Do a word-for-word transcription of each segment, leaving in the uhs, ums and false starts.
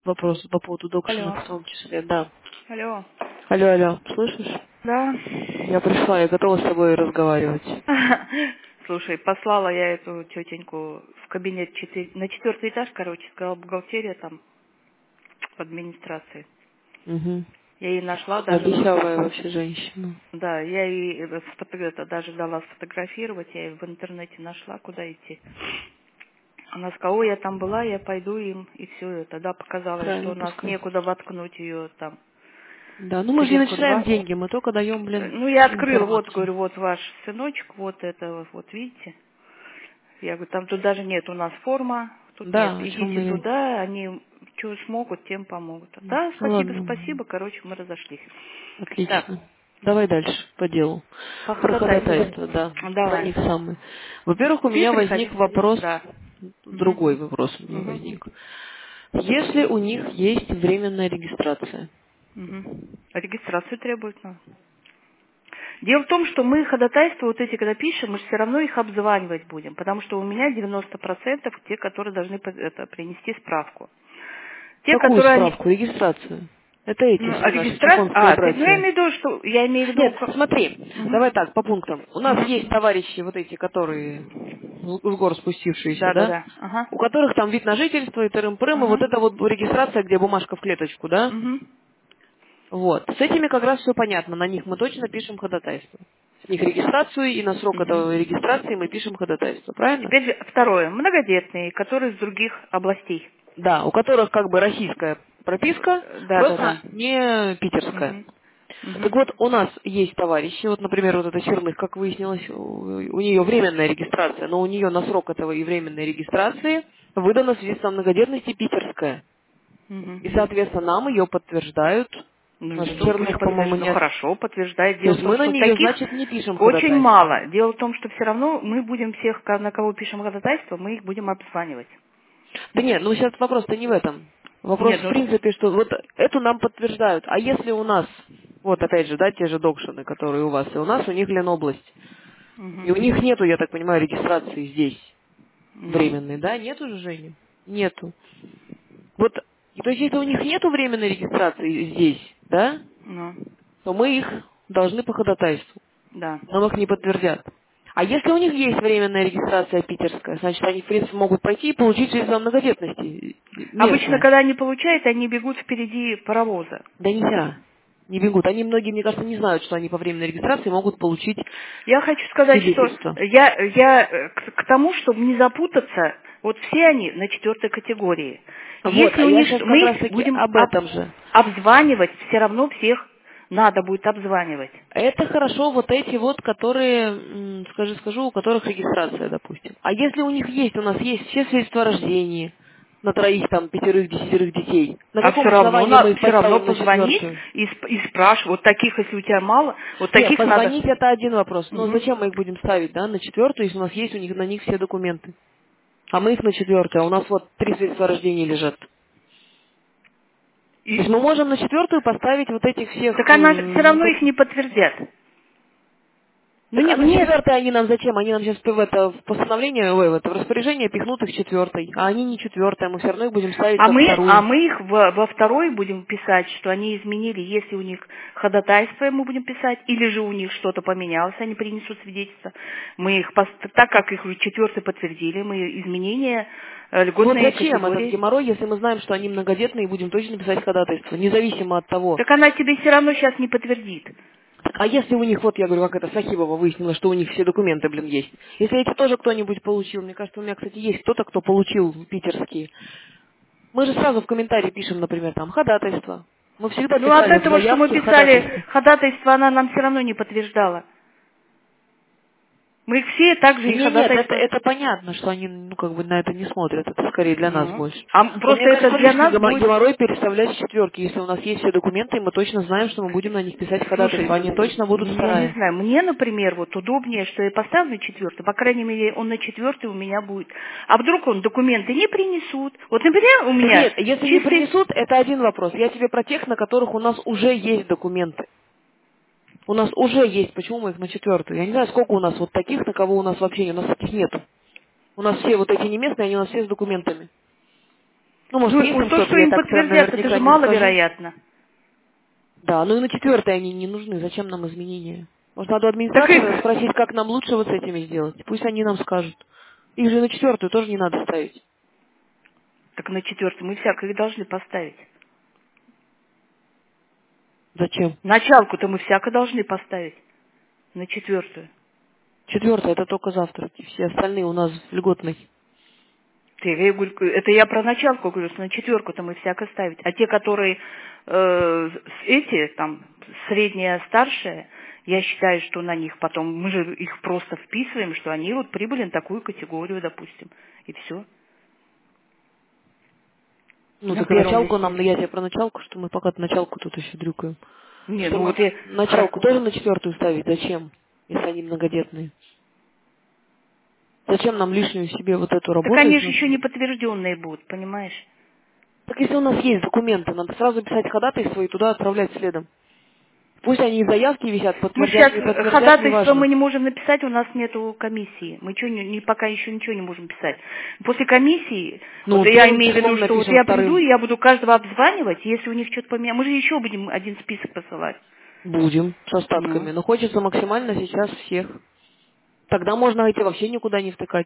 вопрос по поводу докшина Алло. в том числе, да. Алло. Алло, алло, слышишь? Да. Я пришла, я готова с тобой разговаривать. Слушай, послала я эту тетеньку в кабинет четыре, на четвертый этаж, короче, сказала бухгалтерия там в администрации. Угу. Я ей нашла Она даже, веселая вообще женщина. да, я ей э, фото- это даже дала сфотографировать, я ей в интернете нашла, куда идти. Она сказала, ой, я там была, я пойду им, и все это, да, показала, ей, что Правильно, у нас пускай. некуда воткнуть ее там Да, ну мы же не кредитку начисляем два. деньги, мы только даем, Э, блин, Ну, я открыла, вот, информацию. говорю, вот ваш сыночек, вот это, вот, вот видите. Я говорю, там тут даже нет у нас форма, тут нет. Да, о чем Идите мы... туда, они что смогут, тем помогут. Да, Ну спасибо, ладно, спасибо, короче, мы разошлись. Так, отлично. Давай дальше, по делу. по Про ходатайству. ходатайство, да. Про Давай. них самые. Во-первых, у Ты меня возник приходи. вопрос, Да. другой Угу. вопрос у меня Угу. возник. Если у них есть временная регистрация, Угу. Регистрацию требует нам. Дело в том, что мы ходатайства вот эти, когда пишем, мы же все равно их обзванивать будем, потому что у меня девяносто процентов те, которые должны по- это, принести справку. Те, какую которые они... справку? Регистрацию. Это эти Ну, а все наши регистрация... чухонские А, ты, ну, я братья. имею в виду, что... Я имею в виду... Нет, ко- смотри, давай Мгм. так, по пунктам. У нас есть Мгм. товарищи вот эти, которые с с гор спустившиеся, Да, да, да? да. Ага. У которых там вид на жительство и тырым-пырым, и вот Ага. это вот регистрация, где бумажка в клеточку, да? Мгм. Вот. С этими как раз все понятно. На них мы точно пишем ходатайство. С них регистрацию, и на срок этого Мгм. регистрации мы пишем ходатайство. Правильно? Теперь же второе. Многодетные, которые с других областей. Да, у которых как бы российская прописка, Э, Да, да, просто да. не питерская. Мгм. Так Мгм. вот, у нас есть товарищи, вот, например, вот эта Черных, как выяснилось, у, у нее временная регистрация, но у нее на срок этого и временной регистрации выдано свидетельство о многодетности питерская. И, Мгм. соответственно, нам ее подтверждают. Ну У и нас что, пусть Черных, по-моему, подтверждает. Ну нет. хорошо, подтверждает. То Дело в есть том, мы на что нее, таких значит, не пишем очень ходатайство. мало. Дело в том, что все равно мы будем всех, ко- на кого пишем ходатайство, мы их будем обзванивать. Да нет, ну сейчас вопрос-то не в этом. Вопрос Нет, в ну... принципе, что вот эту нам подтверждают. А если у нас, вот опять же, да, те же докшины, которые у вас, и у нас, у них Ленобласть. И у Мгм. них нету, я так понимаю, регистрации здесь. Ну, Временной, да? Нету же, Женя? Нету. Вот, и то есть, если у них нету временной регистрации здесь, да, ну, то мы их должны по ходатайству. да. Нам их не подтвердят. А если у них есть временная регистрация питерская, значит, они, в принципе, могут пойти и получить свидетельство о многодетности Обычно, местное. когда они получают, они бегут впереди паровоза. Да ни хера. Не бегут. Они, многие, мне кажется, не знают, что они по временной регистрации могут получить Я хочу сказать, что свидетельство. я, я э, к, к тому, чтобы не запутаться, вот все они на четвертой категории. Вот, Если а у я них, сейчас что- как мы их раз-таки будем об об- этом же. обзванивать, все равно всех надо будет обзванивать. Это хорошо вот эти вот, которые, м, скажи, скажу, у которых регистрация, допустим. А если у них есть, у нас есть все свидетельства о рождении на троих, там, пятерых, десятерых детей, на А все каком равно основании мы надо их все равно поставим на позвонить четвертую? и, сп- и спрашивать. Вот таких, если у тебя мало, вот Нет, таких надо. позвонить это один вопрос. Но Мгм. зачем мы их будем ставить, да, на четвертую, если у нас есть у них на них все документы? А мы их на четвертую, а у нас вот три свидетельства о рождении лежат. То есть И, мы можем на четвертую поставить вот этих всех, так она все м, равно никак- их не подтвердят. Ну Так не- а на нет, четвертой они нам зачем? Они нам сейчас в это в постановление, ой, в это в распоряжение пихнут их четвертой. А они не четвертая, мы все равно их будем ставить А как мы, а вторую. мы их во, во второй будем писать, что они изменили, если у них ходатайство, мы будем писать, или же у них что-то поменялось, они принесут свидетельство. Мы их, пос- так как их четвертый подтвердили, мы изменения э, Вот льготной зачем этот категории. геморрой, если мы знаем, что они многодетные и будем точно писать ходатайство, независимо от того. Так она тебе все равно сейчас не подтвердит. А если у них, вот я говорю, как это Сахибова выяснила, что у них все документы, блин, есть. Если эти тоже кто-нибудь получил, мне кажется, у меня, кстати, есть кто-то, кто получил питерские. Мы же сразу в комментарии пишем, например, там, ходатайство. Мы всегда Ну от писали в этого, что мы заявке писали ходатайство. ходатайство, она нам все равно не подтверждала. Мы их все также и Не, нет, это, ходатайство. это понятно, что они, ну, как бы на это не смотрят. Это скорее для нас Ну, больше. а Но просто мне это кажется, для лишний нас гемо- будет. геморрой переставлять с четверки. Если у нас есть все документы, и мы точно знаем, что мы будем на них писать Слушай, ходатайство. Они точно будут я не вторая. знаю, мне, например, вот удобнее, что я поставлю четвертый, по крайней мере, он на четвертый у меня будет. А вдруг он документы не принесут? Вот, например, у Так меня нет, если не чистый... принесут, это один вопрос. Я тебе про тех, на которых у нас уже есть документы. У нас уже есть, почему мы их на четвертую? Я не знаю, сколько у нас вот таких, на кого у нас вообще нет. У нас таких нет. У нас все вот эти не местные, они у нас все с документами. Ну, может, Ну, есть им то, кто-то, что я им так прям подтвердят, это наверняка же не скажу. маловероятно. Да, ну и на четвертой они не нужны. Зачем нам изменения? Может, надо у Так администрации и... спросить, как нам лучше вот с этими сделать. Пусть они нам скажут. Их же на четвертую тоже не надо ставить. Так на четвертую мы всякое должны поставить. Зачем? Началку-то мы всяко должны поставить. На четвертую. Четвертая это только завтра. Все остальные у нас льготные. Ты, я говорю, это я про началку говорю, что на четверку-то мы всяко ставить. А те, которые э, с- эти, там, средняя, старшая, я считаю, что на них потом, мы же их просто вписываем, что они вот прибыли на такую категорию, допустим. И все. Ну, На так и первом началку нам, листе. ну я тебе про началку, что мы пока началку тут еще дрюкаем. Нет, Что ну мы вот я... про- началку тоже на четвертую ставить? Зачем? Если они многодетные. Зачем нам лишнюю себе вот эту Так работу? они Если же у нас еще не есть? подтвержденные будут, понимаешь? Так если у нас есть документы, надо сразу писать ходатайство и туда отправлять следом. Пусть они и заявки висят, Мы подтвердят, сейчас не подтвердят, ходатайство мы неважно. не можем написать, у нас нету комиссии. Мы чё не, не- пока еще ничего не можем писать. После комиссии, вот Ну, я первым имею в виду, числом что вот напишем, я приду, вторым и я буду каждого обзванивать, если у них что-то поменялось. Мы же еще будем один список посылать. будем с остатками. Ну. Но хочется максимально сейчас всех. Тогда можно эти вообще никуда не втыкать.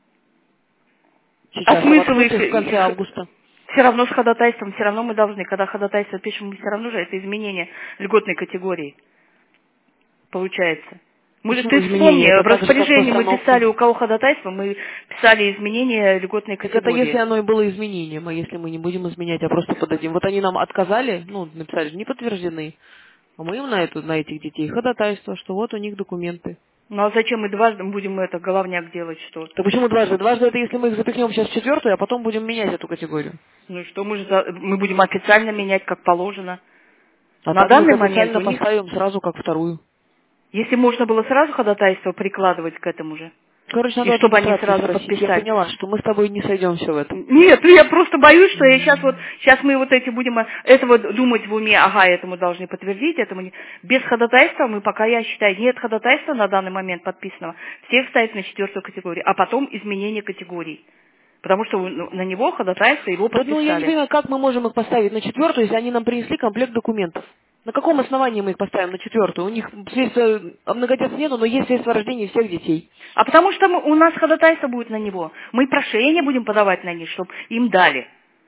А Сейчас, а смысл воткнуть их, их в конце их августа. все равно с ходатайством, все равно мы должны, когда ходатайство пишем, мы все равно же это изменение льготной категории получается. Мы же, Почему ты изменения? вспомни, Это в так же, как распоряжении мы постановка. писали, у кого ходатайство, мы писали изменение льготной Так это если категории. оно и было изменением, а если мы не будем изменять, а просто подадим. Вот они нам отказали, ну, написали, не подтверждены, а мы им на, эту, на этих детей ходатайство, что вот у них документы. Ну а зачем мы дважды будем это головняк делать, что? Так почему дважды? Дважды это если мы их запихнем сейчас в четвертую, а потом будем менять эту категорию. Ну и что, мы же за- мы будем официально менять, как положено. А На так мы их данный момент у официально них, поставим сразу как вторую. если можно было сразу ходатайство прикладывать к этому же, Короче, и надо у чтобы они администрации сразу спросить. Я подписали. поняла, что мы с тобой не сойдемся в этом. Нет, ну я просто боюсь, что я сейчас вот, сейчас мы вот эти будем, э, этого думать в уме, ага, этому должны подтвердить, этому не. Без ходатайства мы пока, я считаю, нет ходатайства на данный момент подписанного, всех ставить на четвертую категорию, а потом изменение категорий. Потому что ну, на него ходатайство, его Да ну я не подписали. понимаю, как мы можем их поставить на четвертую, если они нам принесли комплект документов. На каком основании мы их поставим на четвертую? У них свидетельства о многодетных нету, но есть свидетельство о рождении всех детей. А потому что мы- у нас ходатайство будет на него. Мы прошение будем подавать на них, чтобы им дали.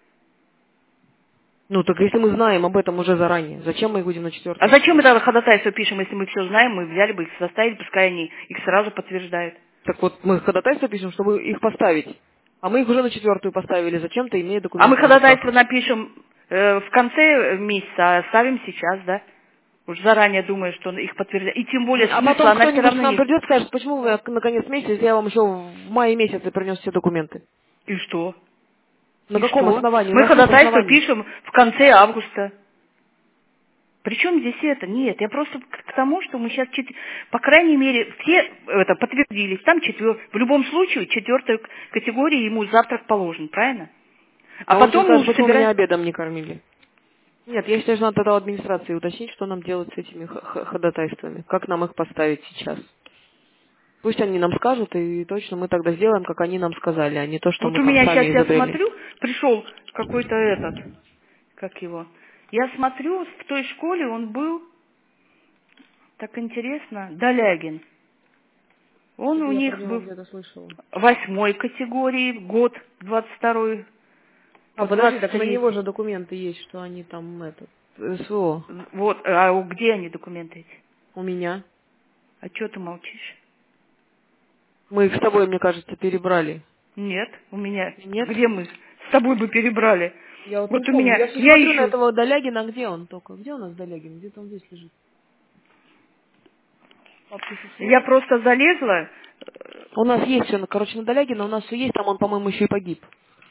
Ну так если мы знаем об этом уже заранее, зачем мы их будем на А четвертую зачем мы ставить? тогда ходатайство пишем, если мы все знаем, мы взяли бы их составили, пускай они их сразу подтверждают. Так вот, мы ходатайство пишем, чтобы их поставить. А мы их уже на четвертую поставили, зачем-то имея А мы документы на ходатайство руках. напишем э, в конце месяца, а ставим сейчас, да? Уж заранее думаю, что их подтвердят. И тем более А смысла потом она все кто-нибудь к равно нам не... придет и скажет, почему вы на конец месяца, если я вам еще в мае месяце принес все документы? И что? На И каком что? основании? У Мы нас нет ходатайство оснований. пишем в конце августа. Причем здесь это? Нет, я просто к к тому, что мы сейчас, по крайней мере, все это подтвердились, там четвер... в любом случае четвертой к- категории ему завтрак положен, правильно? А А он тебе потом мы скажет, уже почему меня собираем... обедом не кормили. Нет, я считаю, что надо тогда у администрации уточнить, что нам делать с этими х- х- ходатайствами. Как нам их поставить сейчас. Пусть они нам скажут, и точно мы тогда сделаем, как они нам сказали, а не то, что Вот мы у там меня сейчас, сами я изобрели. смотрю, пришел какой-то этот, как его, я смотрю, в той школе он был, так интересно, Долягин. Он Что-то у я про них него был где-то слышала. восьмой категории, год двадцать второй А, по подожди, двадцать так на него третий. же документы есть, что они там, этот, СВО. Вот, а у- где они документы эти? У меня. А что ты молчишь? Мы их с тобой, мне кажется, перебрали. Нет, у меня. Нет? Где мы с тобой бы перебрали? Я вот не Вот у помню. меня, Я все я смотрю на ищу. этого Долягина, где он только? Где у нас Долягин? Где-то он здесь лежит. Папки Я ССО. просто залезла. У нас есть все, короче, на Долягина у нас все есть, там он, по-моему, еще и погиб.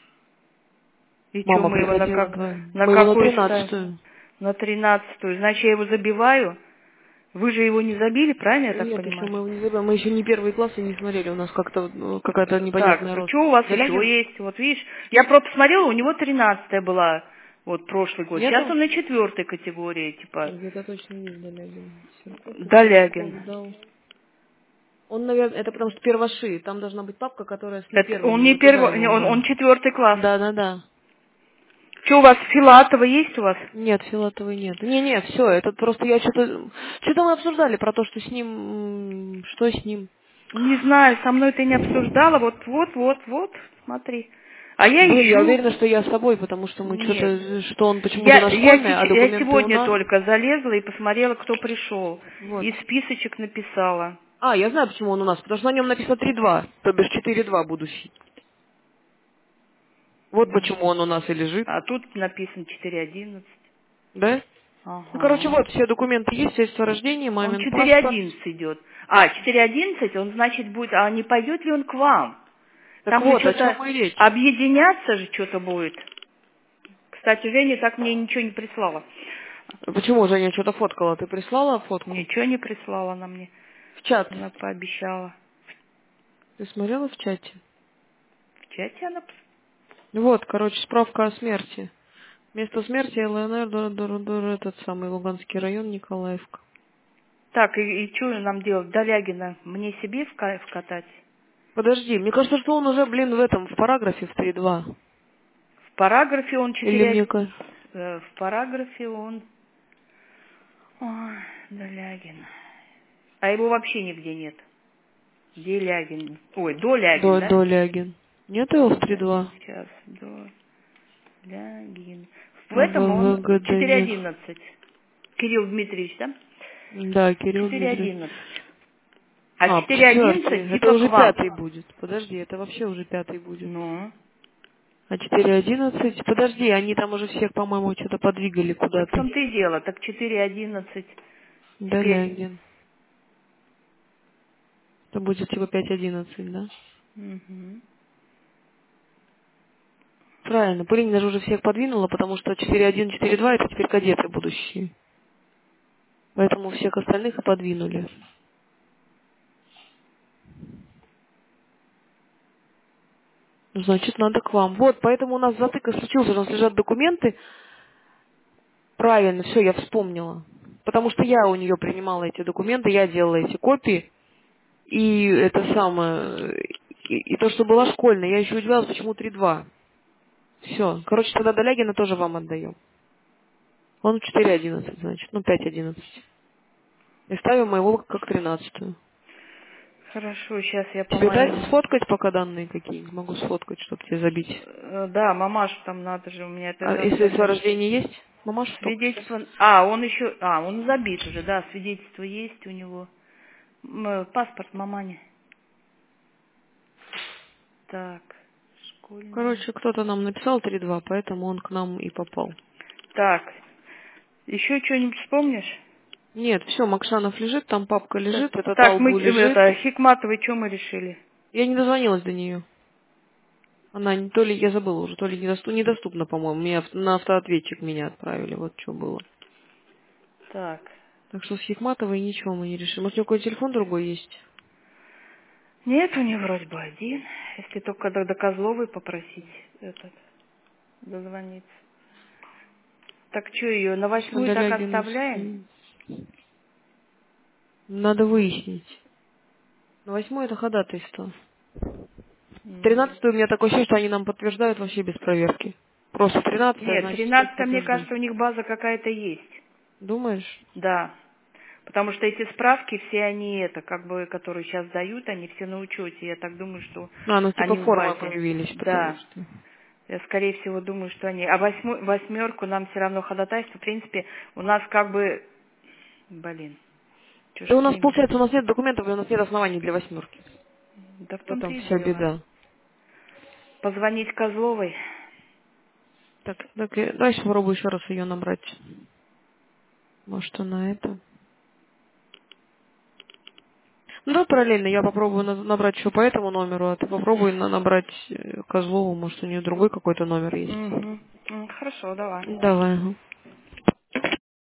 И что, Мама мы его на, приходила, как, да. на Мы его на какой ставим? тринадцатую. На тринадцатую. Значит, я его забиваю. Вы же его не забили, правильно я так Нет, еще понимаю? мы его не забыли. Мы еще не первые классы не смотрели. У нас как-то ну, какая-то Так, непонятная рост. что у вас еще Долягин? есть? Вот видишь, я просто посмотрела, у него тринадцатая была, вот прошлый год. Сейчас Нету? он на четвертой категории, типа, Где-то точно есть Долягин. Серков, Серков Долягин. дал. Он, наверное, это потому что первоши. Там должна быть папка, которая с не Это первыми. он Мы не вот туда первый, его он, он убрали. четвертый класс. Да, да, да. Что у вас, Филатова есть у вас? Нет, Филатовой нет. Не-не, все, это просто я что-то... Что-то мы обсуждали про то, что с ним... м, Что с ним? Не знаю, со мной ты не обсуждала. Вот, вот, вот, вот, смотри. А я Блин, я ищу. уверена, что я с тобой, потому что мы Нет. что-то... Что он почему-то Я, на я, школьной, а сеч- я документы у сегодня нас. только залезла и посмотрела, кто пришел. Вот. И списочек написала. А, я знаю, почему он у нас. Потому что на нем написано три два, то бишь четыре два будущий. Вот почему он у нас и лежит. А тут написано четыре одиннадцать. Да? Ну, короче, Ага. вот, все документы есть, свидетельство о рождении, Он мамин четыре паспорт. одиннадцать идет. А, четыре одиннадцать, он, значит, будет... А не пойдет ли он к вам? Так Там же вот, о что-то... чем и речь. Объединяться же что-то будет. Кстати, Женя так мне ничего не прислала. Почему Женя что-то фоткала? Ты прислала фотку? Ничего не прислала она мне. В чат. Она пообещала. Ты смотрела в чате? В чате она... пос- Вот, короче, справка о смерти. Место смерти ЛНР, дур, дур, дур, этот самый Луганский район, Николаевка. Так, и, и что нам делать? Долягина мне себе вка- вкатать? Подожди, мне кажется, что он уже, блин, в этом, в параграфе в три два. В параграфе он Или четыре... мне кажется... э, В параграфе он... Ой, Долягин. А его вообще нигде нет. Делягин. Ой, Долягин, До, да? Долягин. Нет его в три два? Сейчас, Долягин. В В этом он ВГД четыре нет. одиннадцать. Кирилл Дмитриевич, да? Да, Кирилл четыре Дмитриевич. одиннадцать. А А, четыре четвертый. одиннадцать Это типа уже к вам. пятый будет. Подожди, это вообще уже пятый будет. Ну, А четыре одиннадцать? Подожди, они там уже всех, по-моему, что-то подвигали так в куда-то. том-то и дело. Так четыре одиннадцать теперь. Долягин. Это будет типа пять одиннадцать, да? Угу. Правильно, Пылинина же уже всех подвинула, потому что четыре один, четыре два это теперь кадеты будущие. Поэтому всех остальных и подвинули. Ну, значит, надо к вам. Вот, поэтому у нас затыка случился, у нас лежат документы. Правильно, все, я вспомнила. Потому что я у нее принимала эти документы, я делала эти копии. И это самое... И, и то, что была школьная, я еще удивлялась, почему три два. Все. Короче, тогда Долягина тоже вам отдаем. Он четыре одиннадцать, значит. Ну, пять одиннадцать. И ставим моего как тринадцатую. Хорошо, сейчас я, Тебе дать по-моему... сфоткать пока данные какие-нибудь? Могу сфоткать, чтобы тебе забить. э, Да, мамаш там надо же, у меня это А надо если свидетельство о забить. рождении есть? Мамаша только что. Свидетельство... А, он еще... А, он забит уже, да, свидетельство есть у него. М, э, Паспорт мамани. Так, школьная. Короче, кто-то нам написал три два, поэтому он к нам и попал. Так, еще что-нибудь вспомнишь? Нет, все, Макшанов лежит, там папка лежит, это Так, мы Талбу э, лежит. это, Хикматовой что мы решили? Я не дозвонилась до нее. Она не- то ли, я забыла уже, то ли недосту- недоступна, по-моему. Меня в- на автоответчик меня отправили, вот что было. Так. Так что с Хикматовой ничего мы не решим. Может, у нее какой телефон другой есть? Нет, у нее вроде бы один. Если только до, до Козловой попросить этот, дозвониться. Так что ее, на восьмую так Долягину оставляем? скинь. Надо выяснить. На восьмой это ходатайство. М. Тринадцатую у меня такое ощущение, что они нам подтверждают вообще без проверки. Просто тринадцатое, Нет, значит, стоит тринадцатая, мне подтверждать. кажется, у них база какая-то есть. Думаешь? Да. Потому что эти справки, все они это, как бы, которые сейчас дают, они все на учете. Я так думаю, что А, ну типа они в формы базе. появились, потому Да. что... Я, скорее всего, думаю, что они... А восьму- восьмерку нам все равно ходатайство. В принципе, у нас как бы... Блин. Что ж И у нас, время? получается, у нас нет документов, и у нас нет оснований для восьмерки. Да в В том-то этом и вся дело. беда. Позвонить Козловой. Так, так и дальше попробую еще раз ее набрать. Может, она это... Ну да, параллельно я попробую на- набрать еще по этому номеру, а ты попробуй на- набрать э, Козлову, может, у нее другой какой-то номер есть. Угу. Хорошо, давай. Давай. Ага.